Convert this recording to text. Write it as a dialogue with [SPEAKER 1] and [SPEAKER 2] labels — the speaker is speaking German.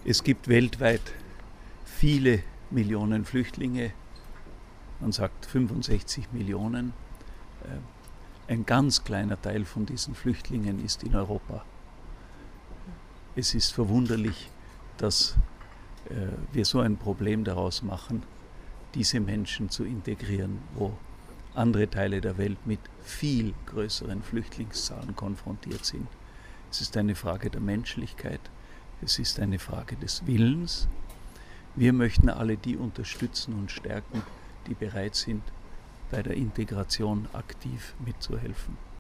[SPEAKER 1] Es gibt weltweit viele Millionen Flüchtlinge, man sagt 65 Millionen. Ein ganz kleiner Teil von diesen Flüchtlingen ist in Europa. Es ist verwunderlich, dass wir so ein Problem daraus machen, diese Menschen zu integrieren, wo andere Teile der Welt mit viel größeren Flüchtlingszahlen konfrontiert sind. Es ist eine Frage der Menschlichkeit, es ist eine Frage des Willens. Wir möchten alle die unterstützen und stärken, die bereit sind, bei der Integration aktiv mitzuhelfen.